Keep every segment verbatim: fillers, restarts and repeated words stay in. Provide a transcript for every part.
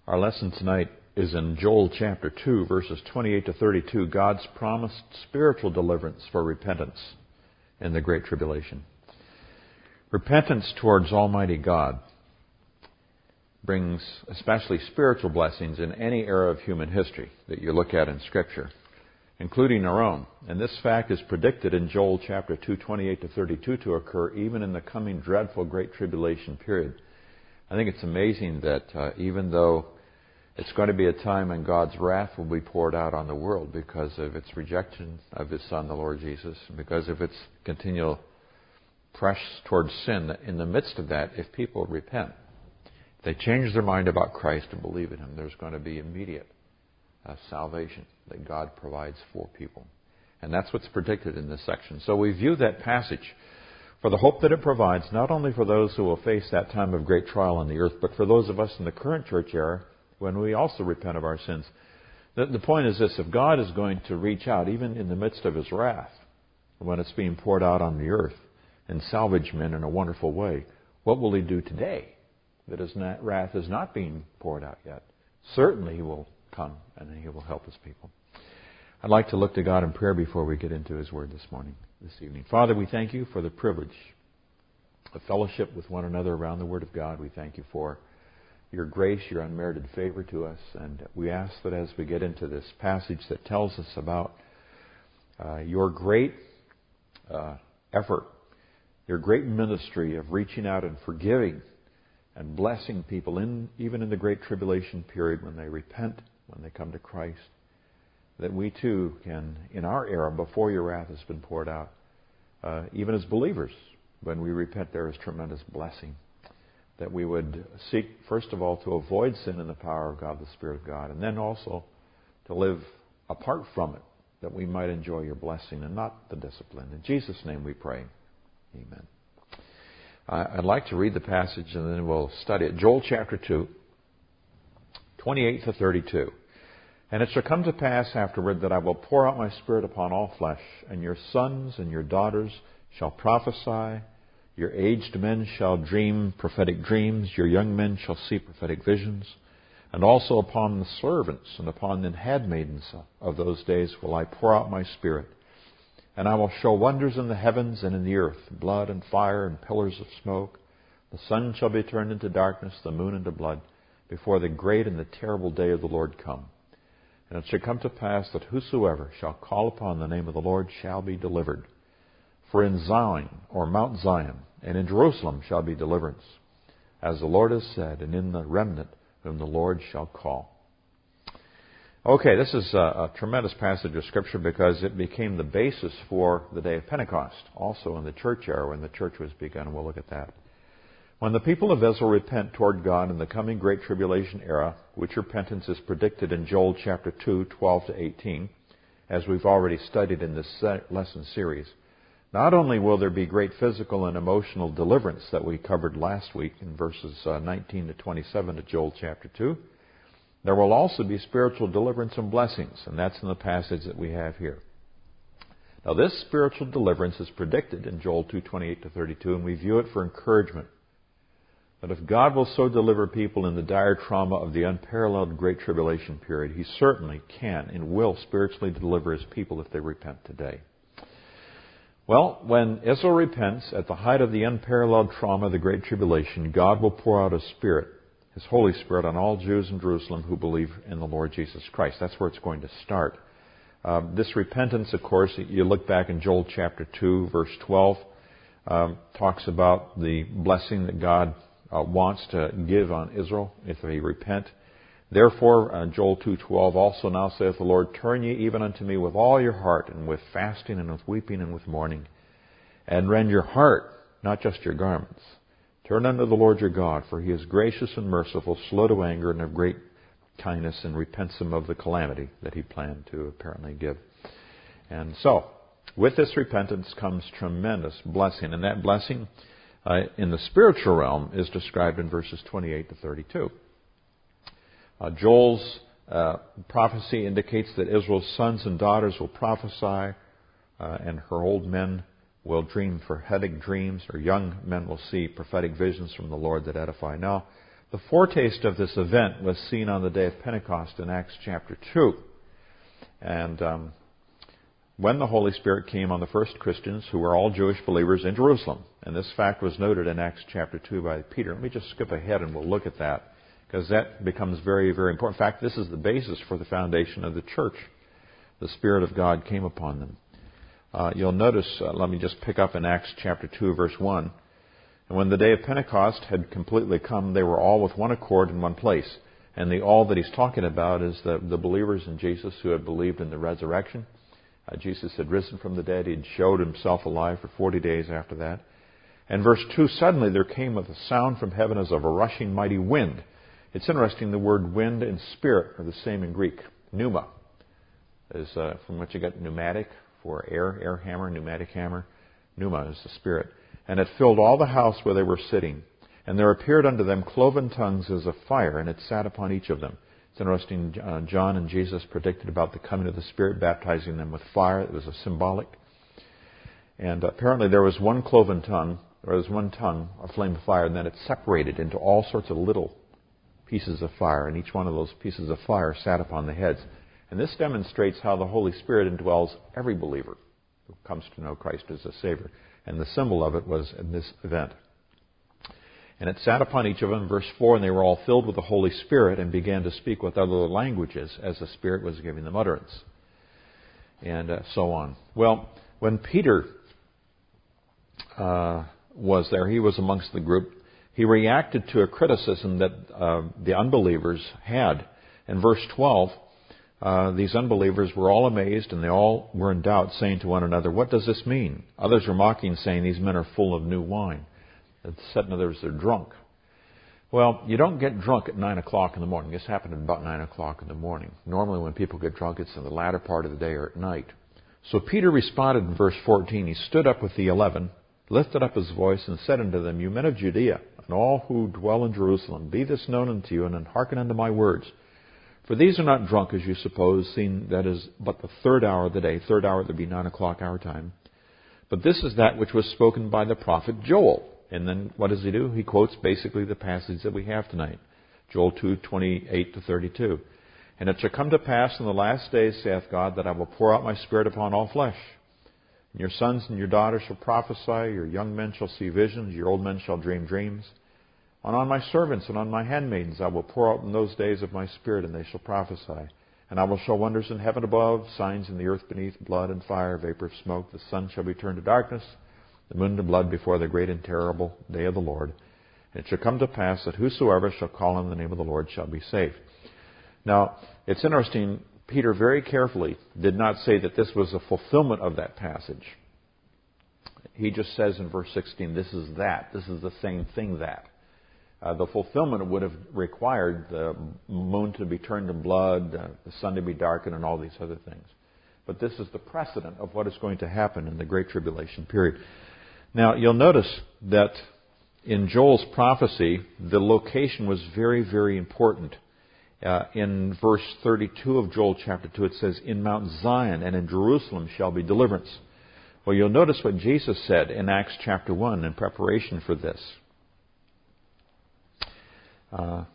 Our lesson tonight is in Joel chapter two, verses twenty-eight to thirty-two, God's promised spiritual deliverance for repentance in the Great Tribulation. Repentance towards Almighty God brings especially spiritual blessings in any era of human history that you look at in Scripture, including our own. And this fact is predicted in Joel chapter two, twenty-eight to thirty-two to occur even in the coming dreadful Great Tribulation period. I think it's amazing that uh, even though it's going to be a time when God's wrath will be poured out on the world because of its rejection of His Son, the Lord Jesus, and because of its continual press towards sin, in the midst of that, if people repent, if they change their mind about Christ and believe in Him, there's going to be immediate uh, salvation that God provides for people. And that's what's predicted in this section. So we view that passage for the hope that it provides, not only for those who will face that time of great trial on the earth, but for those of us in the current church era when we also repent of our sins. The, the point is this: if God is going to reach out, even in the midst of His wrath, when it's being poured out on the earth, and salvage men in a wonderful way, what will He do today that His wrath is not being poured out yet? Certainly He will come and He will help His people. I'd like to look to God in prayer before we get into His Word this morning, this evening. Father, we thank You for the privilege of fellowship with one another around the Word of God. We thank You for Your grace, Your unmerited favor to us. And we ask that as we get into this passage that tells us about uh, Your great uh, effort, Your great ministry of reaching out and forgiving and blessing people, in even in the Great Tribulation period when they repent, when they come to Christ, that we too can, in our era, before Your wrath has been poured out, uh, even as believers, when we repent, there is tremendous blessing. That we would seek, first of all, to avoid sin in the power of God, the Spirit of God, and then also to live apart from it, that we might enjoy Your blessing and not the discipline. In Jesus' name we pray. Amen. I'd like to read the passage and then we'll study it. Joel chapter two, twenty-eight to thirty-two. And it shall come to pass afterward that I will pour out My Spirit upon all flesh, and your sons and your daughters shall prophesy. Your aged men shall dream prophetic dreams. Your young men shall see prophetic visions. And also upon the servants and upon the handmaidens of those days will I pour out My Spirit. And I will show wonders in the heavens and in the earth, blood and fire and pillars of smoke. The sun shall be turned into darkness, the moon into blood, before the great and the terrible day of the Lord come. And it shall come to pass that whosoever shall call upon the name of the Lord shall be delivered. For in Zion, or Mount Zion, and in Jerusalem shall be deliverance, as the Lord has said, and in the remnant whom the Lord shall call. Okay, this is a, a tremendous passage of Scripture because it became the basis for the day of Pentecost, also in the church era when the church was begun. We'll look at that. When the people of Israel repent toward God in the coming Great Tribulation era, which repentance is predicted in Joel chapter two, twelve to eighteen, as we've already studied in this lesson series, not only will there be great physical and emotional deliverance that we covered last week in verses uh, nineteen to twenty-seven of Joel chapter two, there will also be spiritual deliverance and blessings, and that's in the passage that we have here. Now, this spiritual deliverance is predicted in Joel two, twenty-eight to thirty-two, and we view it for encouragement. That if God will so deliver people in the dire trauma of the unparalleled Great Tribulation period, He certainly can and will spiritually deliver His people if they repent today. Well, when Israel repents at the height of the unparalleled trauma of the Great Tribulation, God will pour out His Spirit, His Holy Spirit, on all Jews in Jerusalem who believe in the Lord Jesus Christ. That's where it's going to start. Uh, this repentance, of course, you look back in Joel chapter two, verse twelve, um, talks about the blessing that God uh, wants to give on Israel if they repent. Therefore, uh, Joel two twelve, also now saith the Lord, turn ye even unto me with all your heart, and with fasting, and with weeping, and with mourning, and rend your heart, not just your garments. Turn unto the Lord your God, for He is gracious and merciful, slow to anger, and of great kindness, and repents Him of the calamity that He planned to apparently give. And so, with this repentance comes tremendous blessing, and that blessing uh, in the spiritual realm is described in verses twenty-eight to thirty-two. Uh, Joel's uh, prophecy indicates that Israel's sons and daughters will prophesy, uh, and her old men will dream prophetic dreams, or young men will see prophetic visions from the Lord that edify. Now, The foretaste of this event was seen on the day of Pentecost in Acts chapter two. And um, when the Holy Spirit came on the first Christians, who were all Jewish believers in Jerusalem. And this fact was noted in Acts chapter two by Peter. Let me just skip ahead and we'll look at that, because that becomes very, very important. In fact, this is the basis for the foundation of the church. The Spirit of God came upon them. Uh, you'll notice, uh, let me just pick up in Acts chapter two, verse one. And when the day of Pentecost had completely come, they were all with one accord in one place. And the all that he's talking about is the, the believers in Jesus who had believed in the resurrection. Uh, Jesus had risen from the dead. He'd showed himself alive for forty days after that. And verse two, suddenly there came with a sound from heaven as of a rushing mighty wind. It's interesting, the word wind and spirit are the same in Greek. Pneuma is uh, from which you get pneumatic for air, air hammer, pneumatic hammer. Pneuma is the spirit. And it filled all the house where they were sitting. And there appeared unto them cloven tongues as of fire, and it sat upon each of them. It's interesting, uh, John and Jesus predicted about the coming of the Spirit, baptizing them with fire. It was a symbolic. And apparently there was one cloven tongue, or there was one tongue, a flame of fire, and then it separated into all sorts of little pieces of fire, and each one of those pieces of fire sat upon the heads. And this demonstrates how the Holy Spirit indwells every believer who comes to know Christ as a Savior. And the symbol of it was in this event. And it sat upon each of them, verse four, and they were all filled with the Holy Spirit and began to speak with other languages as the Spirit was giving them utterance. And uh, so on. Well, when Peter uh, was there, he was amongst the group. He reacted to a criticism that uh, the unbelievers had. In verse twelve, uh, these unbelievers were all amazed and they all were in doubt, saying to one another, what does this mean? Others were mocking, saying, these men are full of new wine. It said, in other words, they're drunk. Well, you don't get drunk at nine o'clock in the morning. This happened at about nine o'clock in the morning. Normally when people get drunk, it's in the latter part of the day or at night. So Peter responded in verse fourteen. He stood up with the eleven, lifted up his voice, and said unto them, you men of Judea, and all who dwell in Jerusalem, be this known unto you, and hearken unto my words. For these are not drunk, as you suppose, seeing that is but the third hour of the day. Third hour, would be nine o'clock our time. But this is that which was spoken by the prophet Joel. And then what does he do? He quotes basically the passage that we have tonight. Joel two, twenty-eight to thirty-two. And it shall come to pass in the last days, saith God, that I will pour out my Spirit upon all flesh. And your sons and your daughters shall prophesy, your young men shall see visions, your old men shall dream dreams. And on my servants and on my handmaidens I will pour out in those days of my Spirit, and they shall prophesy. And I will show wonders in heaven above, signs in the earth beneath, blood and fire, vapor of smoke. The sun shall be turned to darkness, the moon to blood before the great and terrible day of the Lord. And it shall come to pass that whosoever shall call on the name of the Lord shall be saved. Now, it's interesting, Peter very carefully did not say that this was a fulfillment of that passage. He just says in verse sixteen, this is that. This is the same thing that. Uh, the fulfillment would have required the moon to be turned to blood, uh, the sun to be darkened, and all these other things. But this is the precedent of what is going to happen in the Great Tribulation period. Now, you'll notice that in Joel's prophecy, the location was very, very important. Uh, in verse thirty-two of Joel chapter two, it says, in Mount Zion and in Jerusalem shall be deliverance. Well, you'll notice what Jesus said in Acts chapter one in preparation for this. Uh,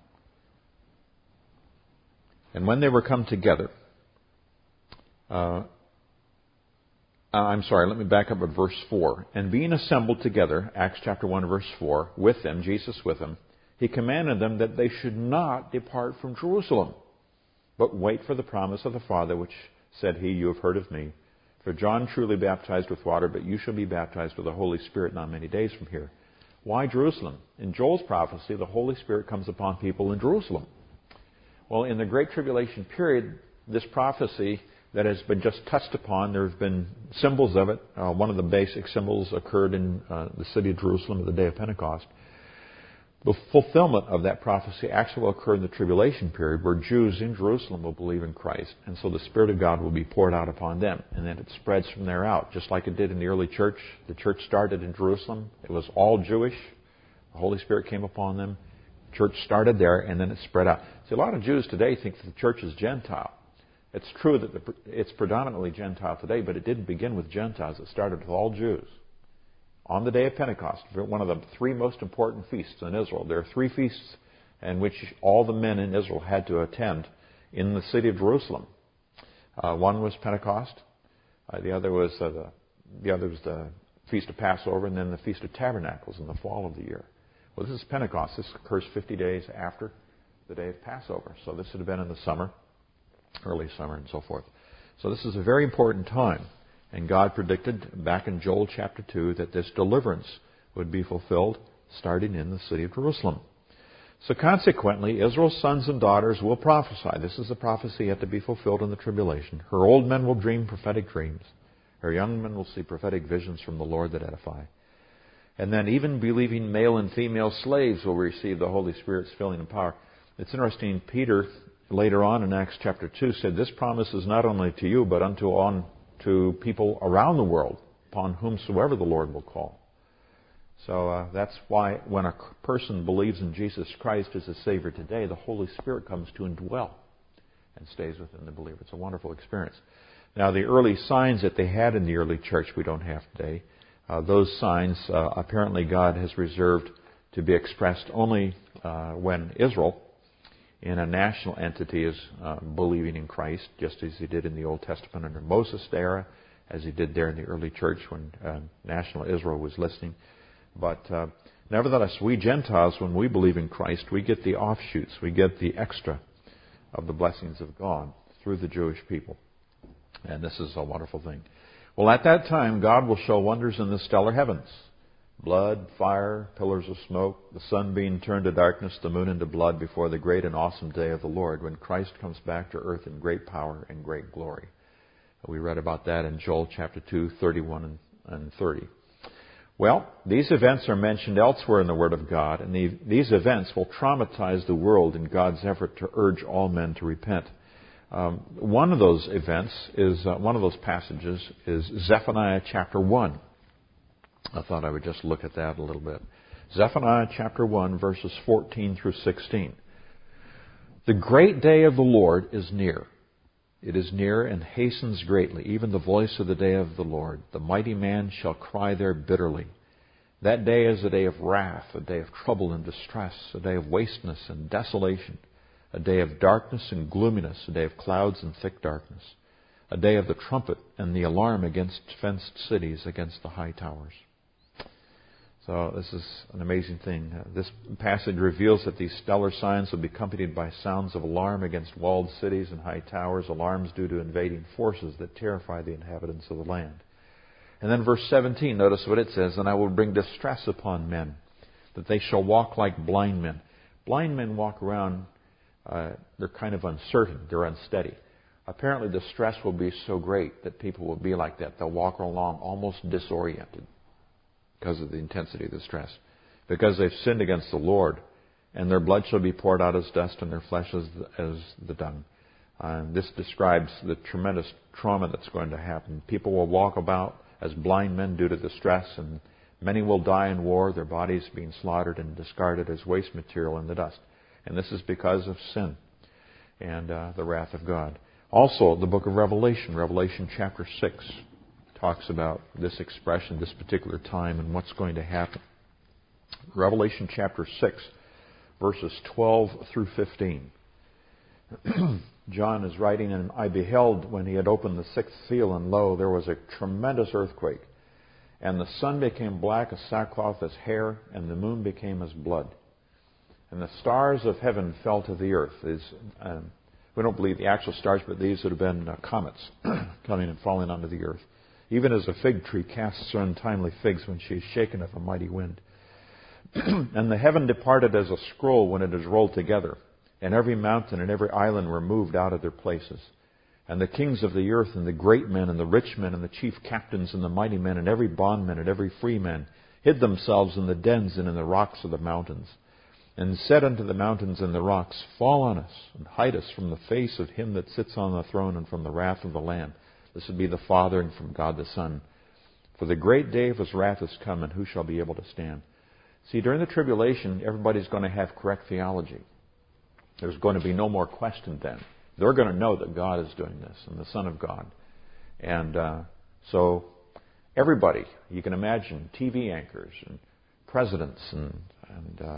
and when they were come together, uh, I'm sorry, let me back up at verse four. And being assembled together, Acts chapter one, verse four, with them, Jesus with them, he commanded them that they should not depart from Jerusalem, but wait for the promise of the Father, which said he, you have heard of me. For John truly baptized with water, but you shall be baptized with the Holy Spirit not many days from here. Why Jerusalem? In Joel's prophecy, the Holy Spirit comes upon people in Jerusalem. Well, in the Great Tribulation period, this prophecy that has been just touched upon, there have been symbols of it. Uh, one of the basic symbols occurred in uh, the city of Jerusalem at the day of Pentecost. The fulfillment of that prophecy actually will occur in the tribulation period, where Jews in Jerusalem will believe in Christ. And so the Spirit of God will be poured out upon them. And then it spreads from there out, just like it did in the early church. The church started in Jerusalem. It was all Jewish. The Holy Spirit came upon them. Church started there, and then it spread out. See, a lot of Jews today think that the church is Gentile. It's true that the, it's predominantly Gentile today, but it didn't begin with Gentiles. It started with all Jews. On the day of Pentecost, one of the three most important feasts in Israel. There are three feasts in which all the men in Israel had to attend in the city of Jerusalem. Uh, one was Pentecost, uh, the other was uh, the, the other was the Feast of Passover, and then the Feast of Tabernacles in the fall of the year. Well, this is Pentecost. This occurs fifty days after the day of Passover. So this would have been in the summer, early summer, and so forth. So this is a very important time. And God predicted back in Joel chapter two that this deliverance would be fulfilled starting in the city of Jerusalem. So consequently, Israel's sons and daughters will prophesy. This is a prophecy yet to be fulfilled in the tribulation. Her old men will dream prophetic dreams. Her young men will see prophetic visions from the Lord that edify. And then even believing male and female slaves will receive the Holy Spirit's filling and power. It's interesting, Peter, later on in Acts chapter two, said, this promise is not only to you, but unto on to people around the world, upon whomsoever the Lord will call. So uh, that's why when a person believes in Jesus Christ as a Savior today, the Holy Spirit comes to indwell and stays within the believer. It's a wonderful experience. Now, the early signs that they had in the early church we don't have today. Uh, those signs, uh, apparently God has reserved to be expressed only uh, when Israel, in a national entity, is uh, believing in Christ, just as he did in the Old Testament under Moses' era, as he did there in the early church when uh, national Israel was listening. But uh, nevertheless, we Gentiles, when we believe in Christ, we get the offshoots, we get the extra of the blessings of God through the Jewish people. And this is a wonderful thing. Well, at that time, God will show wonders in the stellar heavens. Blood, fire, pillars of smoke, the sun being turned to darkness, the moon into blood before the great and awesome day of the Lord, when Christ comes back to earth in great power and great glory. We read about that in Joel chapter two, thirty-one and thirty. Well, these events are mentioned elsewhere in the Word of God, and the, these events will traumatize the world in God's effort to urge all men to repent. Um, one of those events is, uh, one of those passages is Zephaniah chapter one. I thought I would just look at that a little bit. Zephaniah chapter one, verses fourteen through sixteen. The great day of the Lord is near. It is near and hastens greatly, even the voice of the day of the Lord. The mighty man shall cry there bitterly. That day is a day of wrath, a day of trouble and distress, a day of wasteness and desolation, a day of darkness and gloominess, a day of clouds and thick darkness, a day of the trumpet and the alarm against fenced cities, against the high towers. So this is an amazing thing. Uh, this passage reveals that these stellar signs will be accompanied by sounds of alarm against walled cities and high towers, alarms due to invading forces that terrify the inhabitants of the land. And then verse seventeen, notice what it says, and I will bring distress upon men, that they shall walk like blind men. Blind men walk around, uh, they're kind of uncertain, they're unsteady. Apparently the stress will be so great that people will be like that. They'll walk along almost disoriented, because of the intensity of the stress. Because they've sinned against the Lord, and their blood shall be poured out as dust, and their flesh as the, as the dung. Uh, this describes the tremendous trauma that's going to happen. People will walk about as blind men due to the stress, and many will die in war, their bodies being slaughtered and discarded as waste material in the dust. And this is because of sin and uh, the wrath of God. Also, the book of Revelation, Revelation chapter six, talks about this expression, this particular time, and what's going to happen. Revelation chapter six, verses twelve through fifteen. John is writing, and I beheld when he had opened the sixth seal, and lo, there was a tremendous earthquake. And the sun became black as sackcloth as hair, and the moon became as blood. And the stars of heaven fell to the earth. These, um, we don't believe the actual stars, but these would have been uh, comets coming and falling onto the earth. Even as a fig tree casts her untimely figs when she is shaken of a mighty wind. And the heaven departed as a scroll when it is rolled together, and every mountain and every island were moved out of their places. And the kings of the earth, and the great men, and the rich men, and the chief captains, and the mighty men, and every bondman, and every free man, hid themselves in the dens and in the rocks of the mountains, and said unto the mountains and the rocks, Fall on us, and hide us from the face of him that sits on the throne, and from the wrath of the Lamb. This would be the Father, and from God the Son. For the great day of his wrath is come, and who shall be able to stand? See, during the tribulation, everybody's going to have correct theology. There's going to be no more question then. They're going to know that God is doing this, and the Son of God. And uh, so everybody, you can imagine, T V anchors, and presidents, and, and uh,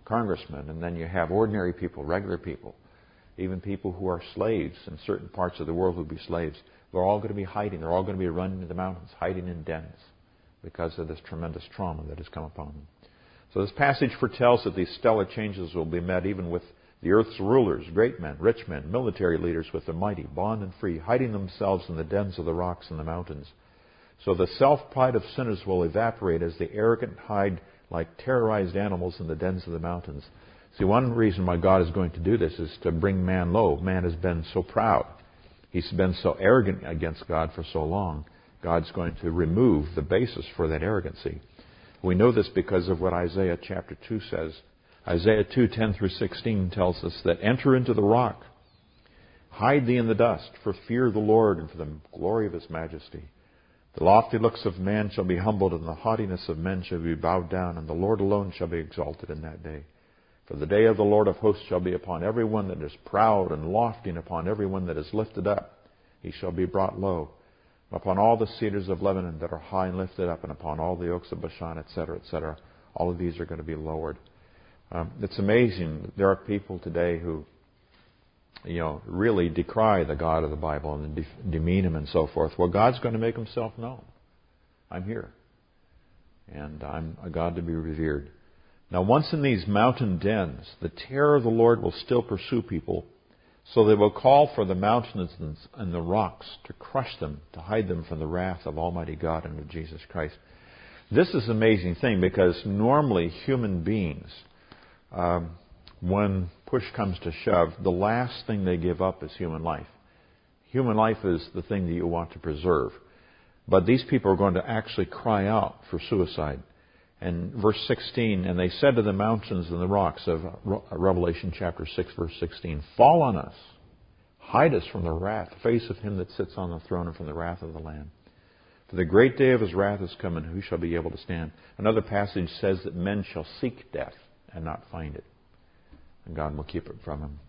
congressmen, and then you have ordinary people, regular people, even people who are slaves in certain parts of the world who will be slaves. They're all going to be hiding. They're all going to be running to the mountains, hiding in dens because of this tremendous trauma that has come upon them. So this passage foretells that these stellar changes will be met even with the earth's rulers, great men, rich men, military leaders with the mighty, bond and free, hiding themselves in the dens of the rocks and the mountains. So the self-pride of sinners will evaporate as the arrogant hide like terrorized animals in the dens of the mountains. See, one reason why God is going to do this is to bring man low. Man has been so proud. He's been so arrogant against God for so long. God's going to remove the basis for that arrogancy. We know this because of what Isaiah chapter two says. Isaiah two, ten through sixteen tells us that enter into the rock, hide thee in the dust, for fear of the Lord and for the glory of his majesty. The lofty looks of man shall be humbled, and the haughtiness of men shall be bowed down, and the Lord alone shall be exalted in that day. For the day of the Lord of hosts shall be upon every one that is proud and lofty, and upon every one that is lifted up. He shall be brought low. Upon all the cedars of Lebanon that are high and lifted up, and upon all the oaks of Bashan, et cetera, et cetera. All of these are going to be lowered. Um, it's amazing. There are people today who, you know, really decry the God of the Bible and de- demean him and so forth. Well, God's going to make himself known. I'm here. And I'm a God to be revered. Now, once in these mountain dens, the terror of the Lord will still pursue people, so they will call for the mountains and the rocks to crush them, to hide them from the wrath of Almighty God and of Jesus Christ. This is an amazing thing because normally human beings, um, when push comes to shove, the last thing they give up is human life. Human life is the thing that you want to preserve. But these people are going to actually cry out for suicide. And verse sixteen, and they said to the mountains and the rocks of Revelation chapter six, verse sixteen, fall on us, hide us from the wrath, the face of him that sits on the throne and from the wrath of the Lamb. For the great day of his wrath is come, and who shall be able to stand? Another passage says that men shall seek death and not find it. And God will keep it from him.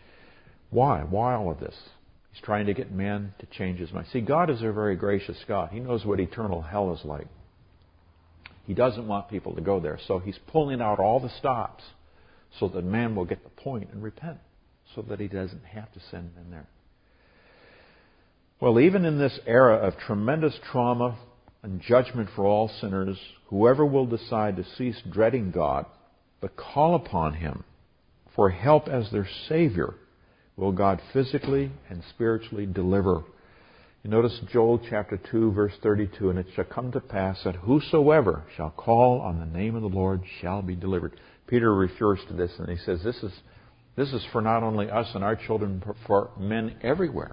Why? Why all of this? He's trying to get man to change his mind. See, God is a very gracious God. He knows what eternal hell is like. He doesn't want people to go there. So he's pulling out all the stops so that man will get the point and repent, so that he doesn't have to send them there. Well, even in this era of tremendous trauma and judgment for all sinners, whoever will decide to cease dreading God but call upon him for help as their Savior, will God physically and spiritually deliver. You notice Joel chapter two, verse thirty-two, and it shall come to pass that whosoever shall call on the name of the Lord shall be delivered. Peter refers to this, and he says this is this is for not only us and our children, but for men everywhere,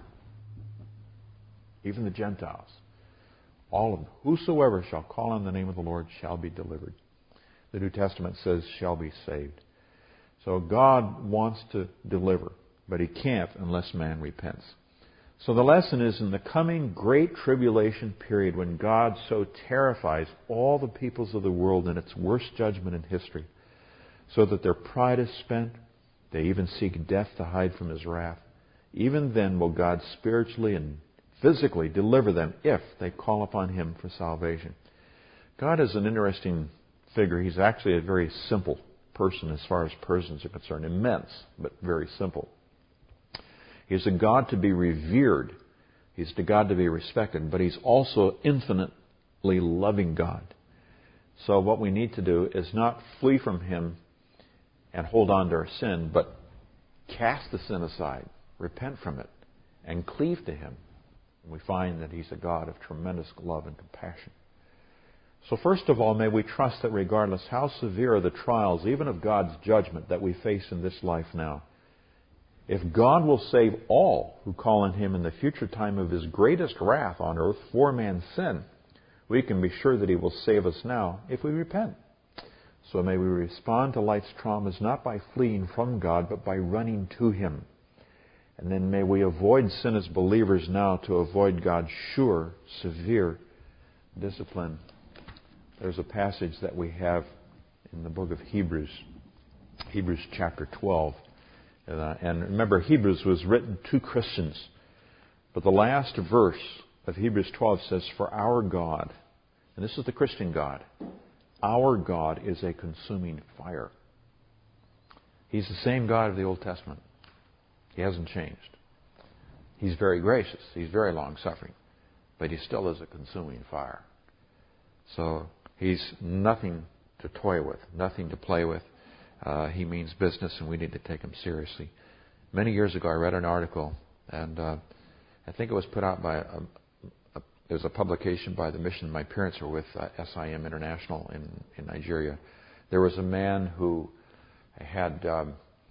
even the Gentiles. All of them. Whosoever shall call on the name of the Lord shall be delivered. The New Testament says shall be saved. So God wants to deliver, but he can't unless man repents. So the lesson is in the coming great tribulation period, when God so terrifies all the peoples of the world in its worst judgment in history, so that their pride is spent, they even seek death to hide from his wrath. Even then will God spiritually and physically deliver them if they call upon him for salvation. God is an interesting figure. He's actually a very simple person as far as persons are concerned. Immense, but very simple. He's a God to be revered. He's a God to be respected. But he's also infinitely loving God. So what we need to do is not flee from him and hold on to our sin, but cast the sin aside, repent from it, and cleave to him. And we find that he's a God of tremendous love and compassion. So first of all, may we trust that regardless how severe are the trials, even of God's judgment that we face in this life now, if God will save all who call on him in the future time of his greatest wrath on earth for man's sin, we can be sure that he will save us now if we repent. So may we respond to life's traumas not by fleeing from God, but by running to him. And then may we avoid sin as believers now to avoid God's sure, severe discipline. There's a passage that we have in the book of Hebrews, Hebrews chapter twelve. Uh, and remember, Hebrews was written to Christians. But the last verse of Hebrews twelve says, for our God, and this is the Christian God, our God is a consuming fire. He's the same God of the Old Testament. He hasn't changed. He's very gracious. He's very long-suffering. But He still is a consuming fire. So He's nothing to toy with, nothing to play with. Uh, he means business, and we need to take Him seriously. Many years ago, I read an article, and uh, I think it was put out by a, a, it was a publication by the mission my parents were with, uh, S I M International in, in Nigeria. There was a man who had um,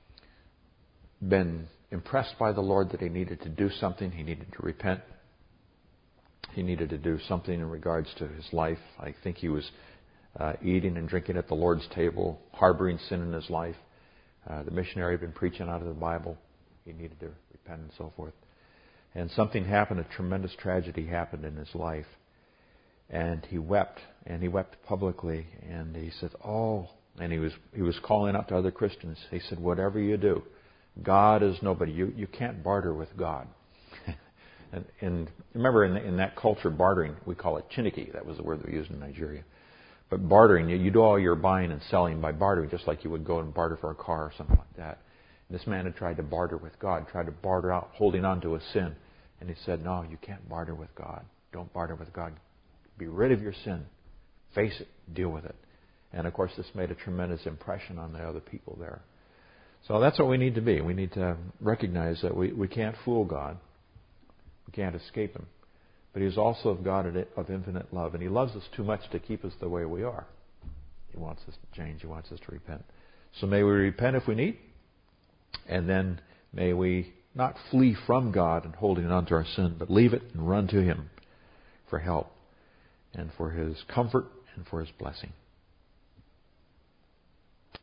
been impressed by the Lord that he needed to do something. He needed to repent. He needed to do something in regards to his life. I think he was uh, eating and drinking at the Lord's table, harboring sin in his life. Uh, the missionary had been preaching out of the Bible. He needed to repent and so forth. And something happened, a tremendous tragedy happened in his life. And he wept, and he wept publicly, and he said, oh, and he was he was calling out to other Christians. He said, whatever you do, God is nobody. You you can't barter with God. and, and remember, in, the, in that culture, bartering, we call it chiniki. That was the word they used in Nigeria. But bartering, you, you do all your buying and selling by bartering, just like you would go and barter for a car or something like that. And this man had tried to barter with God, tried to barter out, holding on to a sin. And he said, no, you can't barter with God. Don't barter with God. Be rid of your sin. Face it. Deal with it. And, of course, this made a tremendous impression on the other people there. So that's what we need to be. We need to recognize that we, we can't fool God. We can't escape Him. But He is also of God of infinite love. And He loves us too much to keep us the way we are. He wants us to change. He wants us to repent. So may we repent if we need. And then may we not flee from God and holding on to our sin, but leave it and run to Him for help and for His comfort and for His blessing.